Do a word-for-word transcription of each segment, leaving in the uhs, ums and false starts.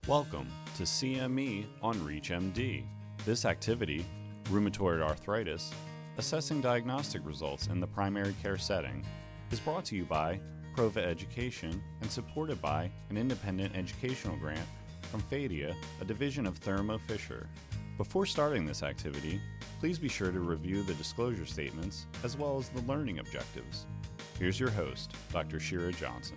Welcome to C M E on ReachMD. This activity, rheumatoid arthritis, assessing diagnostic results in the primary care setting, is brought to you by Prova Education and supported by an independent educational grant from FADIA, a division of Thermo Fisher. Before starting this activity, please be sure to review the disclosure statements as well as the learning objectives. Here's your host, Doctor Shira Johnson.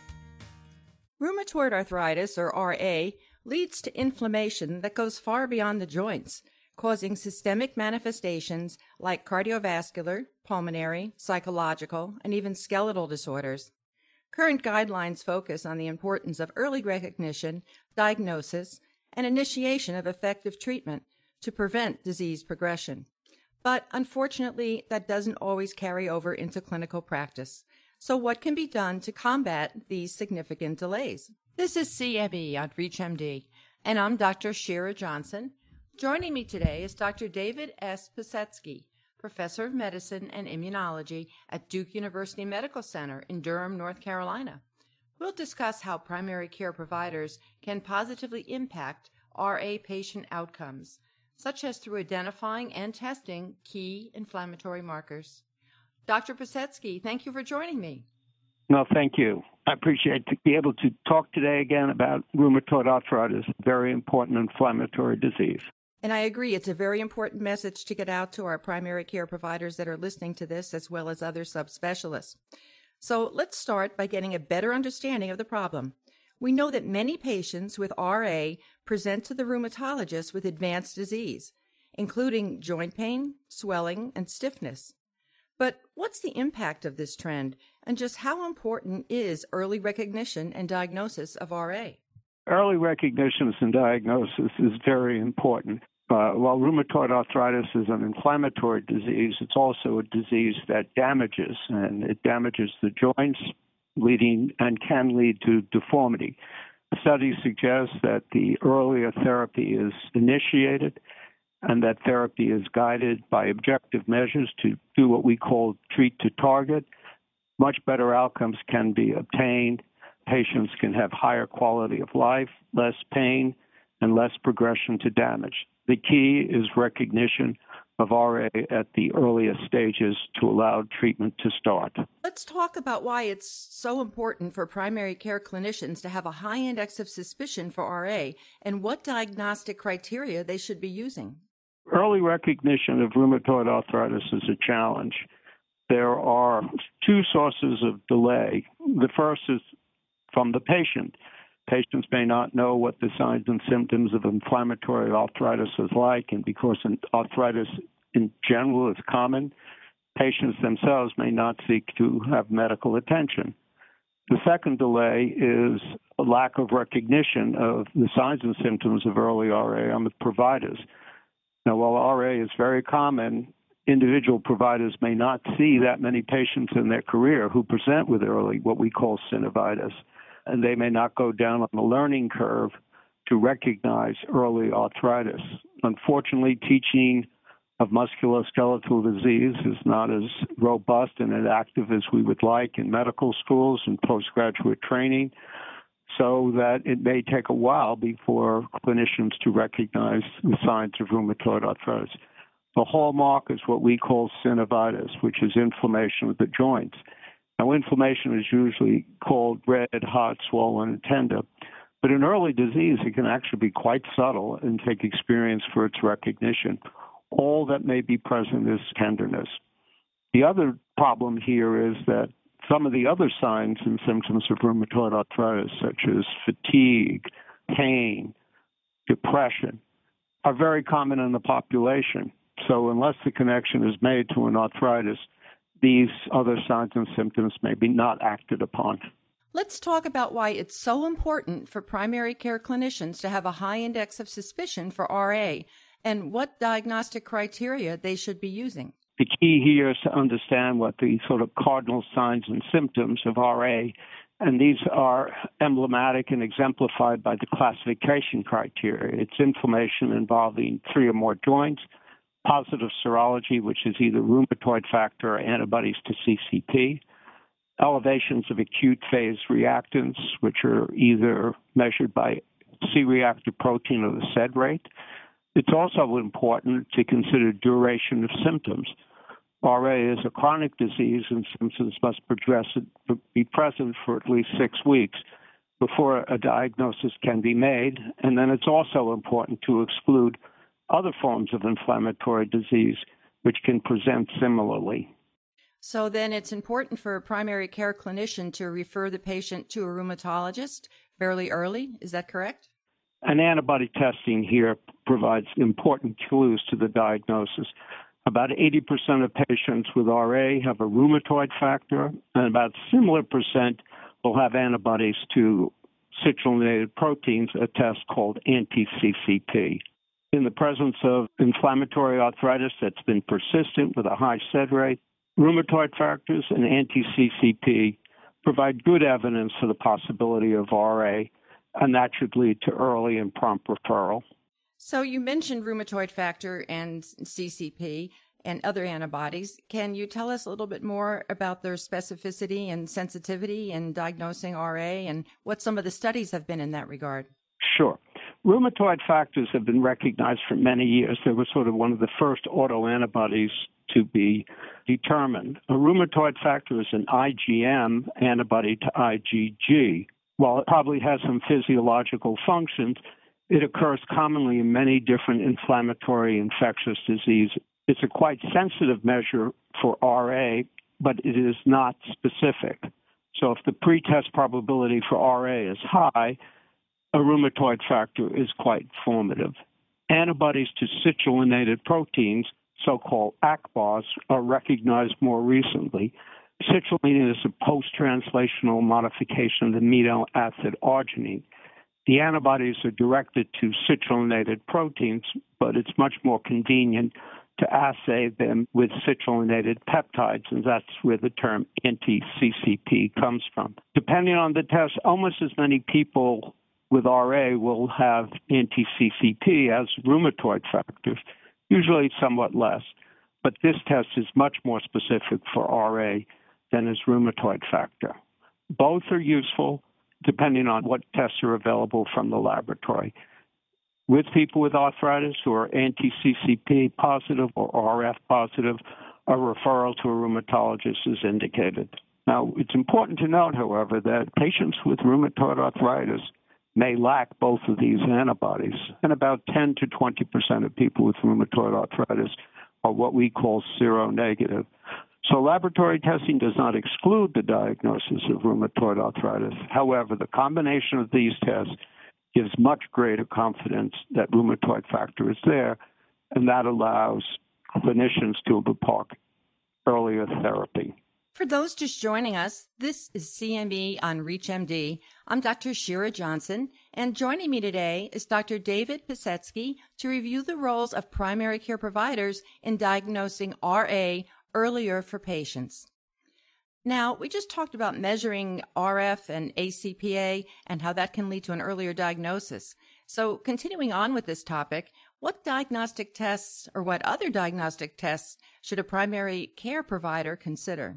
Rheumatoid arthritis, or R A, leads to inflammation that goes far beyond the joints, causing systemic manifestations like cardiovascular, pulmonary, psychological, and even skeletal disorders. Current guidelines focus on the importance of early recognition, diagnosis, and initiation of effective treatment to prevent disease progression. But unfortunately, that doesn't always carry over into clinical practice. So what can be done to combat these significant delays? This is C M E on ReachMD, and I'm Doctor Shira Johnson. Joining me today is Doctor David S. Pisetsky, Professor of Medicine and Immunology at Duke University Medical Center in Durham, North Carolina. We'll discuss how primary care providers can positively impact R A patient outcomes, such as through identifying and testing key inflammatory markers. Doctor Pisetsky, thank you for joining me. No, thank you. I appreciate to be able to talk today again about rheumatoid arthritis, a very important inflammatory disease. And I agree, it's a very important message to get out to our primary care providers that are listening to this, as well as other subspecialists. So let's start by getting a better understanding of the problem. We know that many patients with R A present to the rheumatologist with advanced disease, including joint pain, swelling, and stiffness. But what's the impact of this trend, and just how important is early recognition and diagnosis of R A? Early recognition and diagnosis is very important. Uh, while rheumatoid arthritis is an inflammatory disease, it's also a disease that damages, and it damages the joints, leading and can lead to deformity. Studies suggest that the earlier therapy is initiated, and that therapy is guided by objective measures to do what we call treat to target, much better outcomes can be obtained. Patients can have higher quality of life, less pain, and less progression to damage. The key is recognition of R A at the earliest stages to allow treatment to start. Let's talk about why it's so important for primary care clinicians to have a high index of suspicion for R A and what diagnostic criteria they should be using. Early recognition of rheumatoid arthritis is a challenge. There are two sources of delay. The first is from the patient. Patients may not know what the signs and symptoms of inflammatory arthritis is like, and because arthritis in general is common, patients themselves may not seek to have medical attention. The second delay is a lack of recognition of the signs and symptoms of early R A on the providers. Now, while R A is very common, individual providers may not see that many patients in their career who present with early, what we call synovitis, and they may not go down on the learning curve to recognize early arthritis. Unfortunately, teaching of musculoskeletal disease is not as robust and as active as we would like in medical schools and postgraduate training, so that it may take a while before clinicians to recognize the signs of rheumatoid arthritis. The hallmark is what we call synovitis, which is inflammation of the joints. Now, inflammation is usually called red, hot, swollen, and tender. But in early disease, it can actually be quite subtle and take experience for its recognition. All that may be present is tenderness. The other problem here is that some of the other signs and symptoms of rheumatoid arthritis, such as fatigue, pain, depression, are very common in the population. So unless the connection is made to an arthritis, these other signs and symptoms may be not acted upon. Let's talk about why it's so important for primary care clinicians to have a high index of suspicion for R A and what diagnostic criteria they should be using. The key here is to understand what the sort of cardinal signs and symptoms of R A, and these are emblematic and exemplified by the classification criteria. It's inflammation involving three or more joints, positive serology, which is either rheumatoid factor or antibodies to C C P, elevations of acute phase reactants, which are either measured by C-reactive protein or the S E D rate. It's also important to consider duration of symptoms. R A is a chronic disease, and symptoms must be present for at least six weeks before a diagnosis can be made. And then it's also important to exclude other forms of inflammatory disease which can present similarly. So then it's important for a primary care clinician to refer the patient to a rheumatologist fairly early. Is that correct? And antibody testing here provides important clues to the diagnosis. About eighty percent of patients with R A have a rheumatoid factor, and about a similar percent will have antibodies to citrullinated proteins, a test called anti-C C P. In the presence of inflammatory arthritis that's been persistent with a high S E D rate, rheumatoid factors and anti-C C P provide good evidence for the possibility of R A, and that should lead to early and prompt referral. So you mentioned rheumatoid factor and C C P and other antibodies. Can you tell us a little bit more about their specificity and sensitivity in diagnosing R A and what some of the studies have been in that regard? Sure. Rheumatoid factors have been recognized for many years. They were sort of one of the first autoantibodies to be determined. A rheumatoid factor is an I g M antibody to I g G. While it probably has some physiological functions, it occurs commonly in many different inflammatory infectious diseases. It's a quite sensitive measure for R A, but it is not specific. So if the pretest probability for R A is high, a rheumatoid factor is quite formative. Antibodies to citrullinated proteins, so-called A C P A Rs, are recognized more recently. Citrulline is a post-translational modification of the amino acid arginine. The antibodies are directed to citrullinated proteins, but it's much more convenient to assay them with citrullinated peptides, and that's where the term anti-C C P comes from. Depending on the test, almost as many people with R A will have anti-C C P as rheumatoid factors, usually somewhat less, but this test is much more specific for R A than is rheumatoid factor. Both are useful depending on what tests are available from the laboratory. With people with arthritis who are anti-C C P positive or R F positive, a referral to a rheumatologist is indicated. Now, it's important to note, however, that patients with rheumatoid arthritis may lack both of these antibodies, and about ten to twenty percent of people with rheumatoid arthritis are what we call seronegative. So laboratory testing does not exclude the diagnosis of rheumatoid arthritis. However, the combination of these tests gives much greater confidence that rheumatoid factor is there, and that allows clinicians to impart earlier therapy. For those just joining us, this is C M E on ReachMD. I'm Doctor Shira Johnson, and joining me today is Doctor David Pisetsky to review the roles of primary care providers in diagnosing R A earlier for patients. Now, we just talked about measuring R F and A C P A and how that can lead to an earlier diagnosis. So continuing on with this topic, what diagnostic tests or what other diagnostic tests should a primary care provider consider?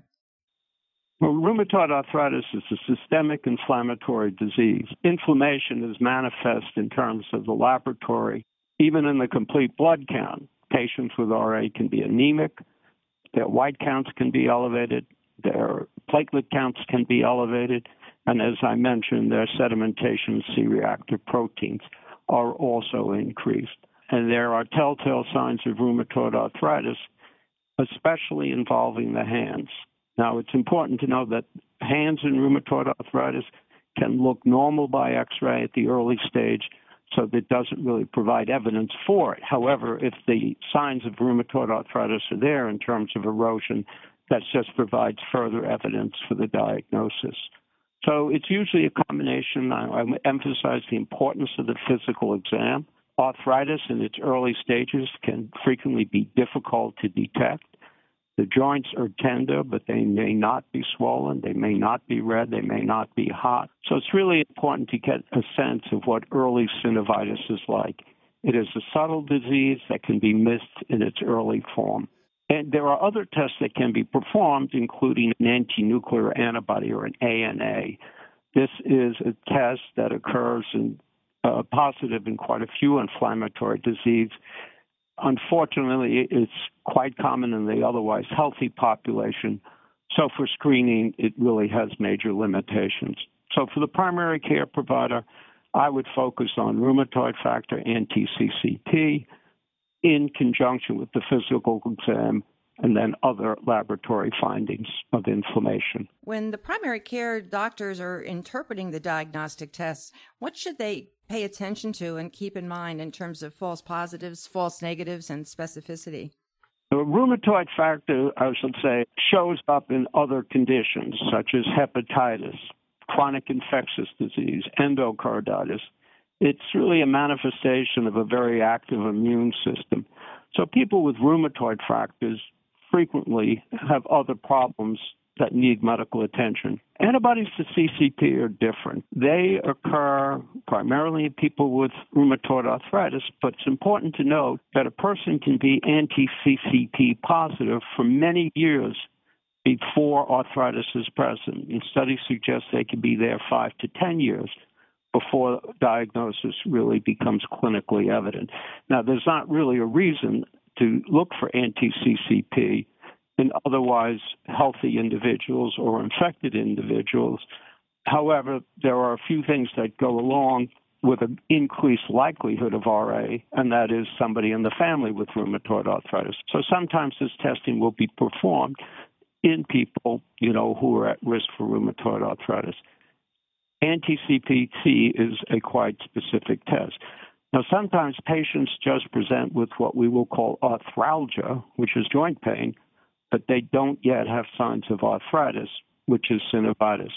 Well, rheumatoid arthritis is a systemic inflammatory disease. Inflammation is manifest in terms of the laboratory, even in the complete blood count. Patients with R A can be anemic, their white counts can be elevated, their platelet counts can be elevated, and as I mentioned, their sedimentation C-reactive proteins are also increased. And there are telltale signs of rheumatoid arthritis, especially involving the hands. Now, it's important to know that hands in rheumatoid arthritis can look normal by X-ray at the early stage, so that doesn't really provide evidence for it. However, if the signs of rheumatoid arthritis are there in terms of erosion, that just provides further evidence for the diagnosis. So it's usually a combination. I, I emphasize the importance of the physical exam. Arthritis in its early stages can frequently be difficult to detect. The joints are tender, but they may not be swollen, they may not be red, they may not be hot. So it's really important to get a sense of what early synovitis is like. It is a subtle disease that can be missed in its early form. And there are other tests that can be performed, including an anti-nuclear antibody or an A N A. This is a test that occurs in uh, positive in quite a few inflammatory disease. Unfortunately, it's quite common in the otherwise healthy population. So for screening, it really has major limitations. So for the primary care provider, I would focus on rheumatoid factor anti C C P in conjunction with the physical exam and then other laboratory findings of inflammation. When the primary care doctors are interpreting the diagnostic tests, what should they pay attention to and keep in mind in terms of false positives, false negatives, and specificity? The rheumatoid factor, I should say, shows up in other conditions such as hepatitis, chronic infectious disease, endocarditis. It's really a manifestation of a very active immune system. So people with rheumatoid factors frequently have other problems that need medical attention. Antibodies to C C P are different. They occur primarily in people with rheumatoid arthritis, but it's important to note that a person can be anti-C C P positive for many years before arthritis is present. And studies suggest they can be there five to ten years before diagnosis really becomes clinically evident. Now, there's not really a reason to look for anti-C C P in otherwise healthy individuals or infected individuals. However, there are a few things that go along with an increased likelihood of R A, and that is somebody in the family with rheumatoid arthritis. So sometimes this testing will be performed in people, you know, who are at risk for rheumatoid arthritis. Anti-C P T is a quite specific test. Now, sometimes patients just present with what we will call arthralgia, which is joint pain, but they don't yet have signs of arthritis, which is synovitis.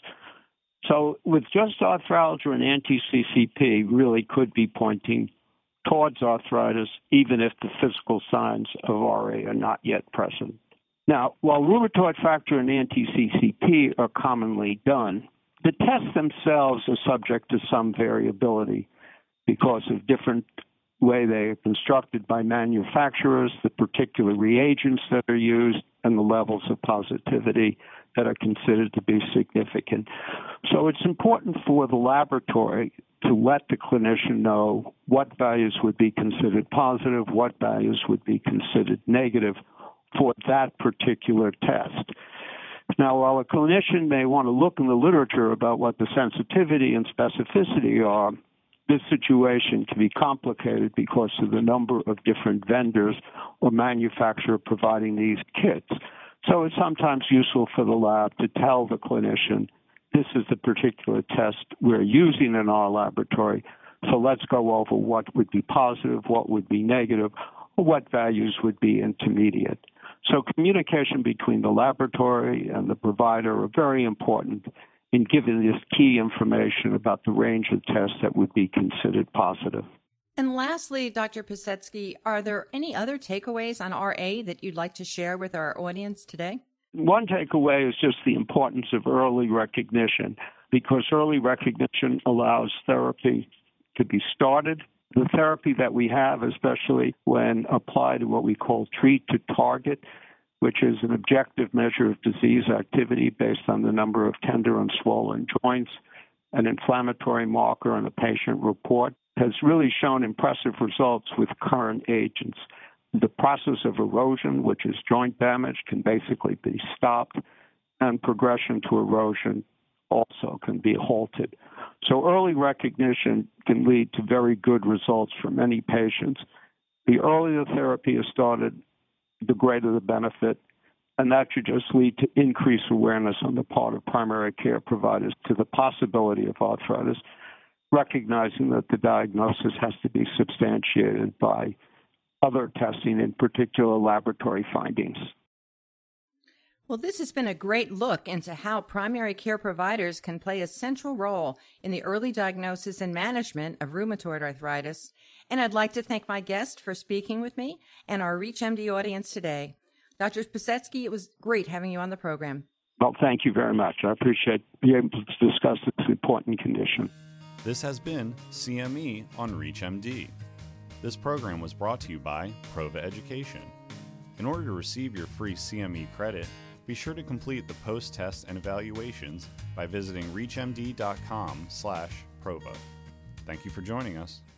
So with just arthralgia and anti-C C P really could be pointing towards arthritis, even if the physical signs of R A are not yet present. Now, while rheumatoid factor and anti-C C P are commonly done, the tests themselves are subject to some variability because of different way they are constructed by manufacturers, the particular reagents that are used, and the levels of positivity that are considered to be significant. So it's important for the laboratory to let the clinician know what values would be considered positive, what values would be considered negative for that particular test. Now, while a clinician may want to look in the literature about what the sensitivity and specificity are, this situation can be complicated because of the number of different vendors or manufacturers providing these kits. So it's sometimes useful for the lab to tell the clinician, this is the particular test we're using in our laboratory, so let's go over what would be positive, what would be negative, or what values would be intermediate. So communication between the laboratory and the provider are very important in giving this key information about the range of tests that would be considered positive. And lastly, Doctor Pisetsky, are there any other takeaways on R A that you'd like to share with our audience today? One takeaway is just the importance of early recognition, because early recognition allows therapy to be started. The therapy that we have, especially when applied to what we call treat to target, which is an objective measure of disease activity based on the number of tender and swollen joints, an inflammatory marker and a patient report, has really shown impressive results with current agents. The process of erosion, which is joint damage, can basically be stopped, and progression to erosion also can be halted. So early recognition can lead to very good results for many patients. The earlier therapy is started, the greater the benefit, and that should just lead to increased awareness on the part of primary care providers to the possibility of arthritis, recognizing that the diagnosis has to be substantiated by other testing, in particular laboratory findings. Well, this has been a great look into how primary care providers can play a central role in the early diagnosis and management of rheumatoid arthritis. And I'd like to thank my guest for speaking with me and our ReachMD audience today. Doctor Pisetsky, it was great having you on the program. Well, thank you very much. I appreciate being able to discuss this important condition. This has been C M E on ReachMD. This program was brought to you by Prova Education. In order to receive your free C M E credit, be sure to complete the post-test and evaluations by visiting reachmd.com slash Prova. Thank you for joining us.